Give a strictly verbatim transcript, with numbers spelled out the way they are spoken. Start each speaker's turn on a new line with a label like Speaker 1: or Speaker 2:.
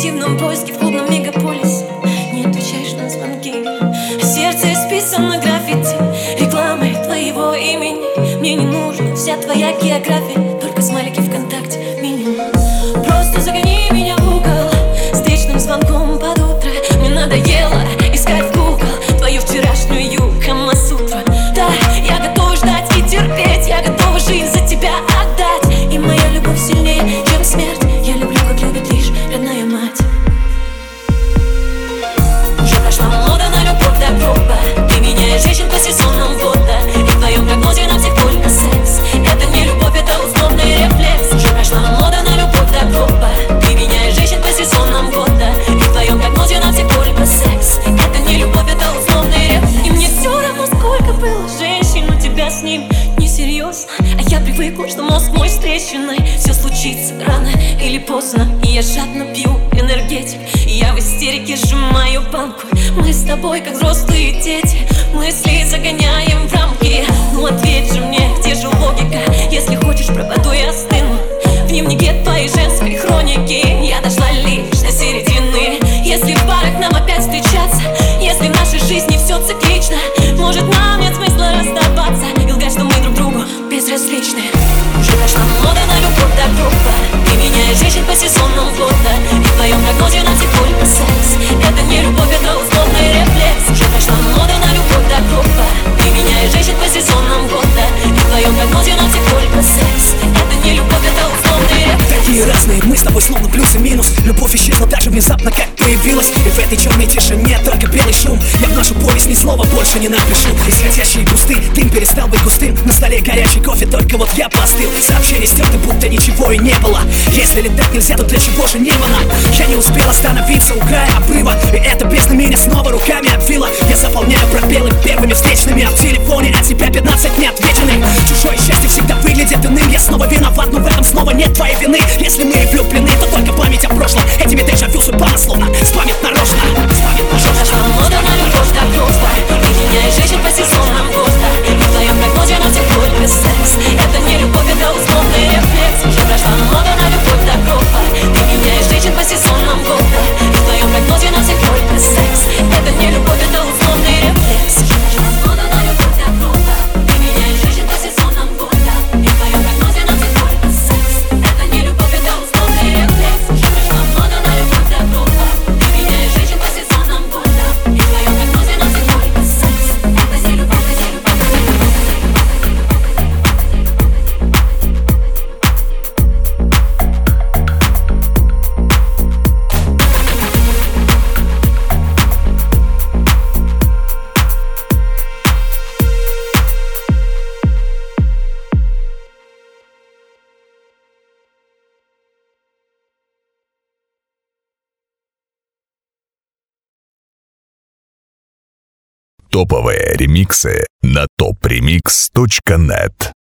Speaker 1: активном поиске в клубном мегаполисе. Не отвечаешь на звонки, а сердце исписано граффити, рекламой твоего имени. Мне не нужна вся твоя география, только смайлики ВКонтакте минимум. Просто загони меня в угол встречным звонком под утро. Мне надоело искать в Google твою вчерашнюю Камасутру. Да, я готова ждать и терпеть, я готова жизнь за тебя отдать. И моя любовь сильнее, чем смерть. Я люблю, как любит лишь родная мать. Уже прошла мода на любовь до гроба. Ты меняешь женщин по сезонам года, и в твоем прогнозе на всех только секс. Это не любовь, это условный рефлекс. Уже прошла мода на любовь до гроба. Ты меняешь женщин по сезонам года, и в твоем прогнозе на всех только секс. Это не любовь, это условный рефлекс. И мне все равно, сколько было женщин, у тебя с ним несерьезно. А я привыкла, что мозг мой с трещиной. Все случится рано или поздно, и я жадно пью энергетик. И я в истерике сжимаю банку. Мы с тобой как взрослые дети, мысли загоняем в рамки. Ну ответь же мне, где же логика? Если хочешь, пропаду и остыну в дневнике твоей женской хроники. Я дошла лишь до середины. Если в парах нам опять встречаться, если в нашей жизни все циклично, может, нам нет смысла расставаться и лгать, что мы друг другу безразличны. Уже прошла мода на любовь до гроба. Ты меняешь женщин по сезонам года, и в твоем прогнозе на всех только секс. Это не любовь, это условный рефлекс. Уже прошла мода на любовь до гроба. Ты меняешь женщин по сезонам года, и в твоем прогнозе на всех только секс. Это не любовь, это условный рефлекс.
Speaker 2: Такие разные мы с тобой, словно плюс и минус. Любовь исчезла так же внезапно, как появилась. И в этой черной тишине только белый шум. Я в нашу повесть ни слова больше не напишу. Исходящие кусты, дым перестал быть густым. На столе горячий кофе, только вот я постыл. Сообщение стерты, будто ничего и не было. Если летать нельзя, то для чего же небо нам? Я не успел остановиться у края обрыва, и эта бездна меня снова руками обвила. Я заполняю пробелы первыми встречными, а в телефоне от тебя пятнадцать неотвеченных. Чужое счастье всегда выглядит иным. Я снова виноват, но в этом снова нет твоей вины. Если мы и влюблены, то только память о прошлом. Этими дежавю судьба нас словно спамит нарочно. Спамит нарочно.
Speaker 1: Прошла мода на любовь до гроба. Ты меняешь женщин по сезонам года, и в твоем прогнозе на всех только секс. Это не любовь, это условный рефлекс. Уже прошла мода на любовь до гроба. Ты меняешь женщин по сезонам года, и в твоем прогнозе на всех только секс. Это не любовь, это условный рефлекс. Уже прошла мода на любовь до гроба. Ты меняешь женщин по сезонам года, и в твоем прогнозе на всех только секс. Это не любовь, это условный рефлекс. Уже прошла мода на любовь до гроба. Ты меняешь женщин по сезонам года, и в твоем прогнозе на всех только секс. Это не любовь, это не любовь.
Speaker 3: Топовые ремиксы на топ ремикс точка нет.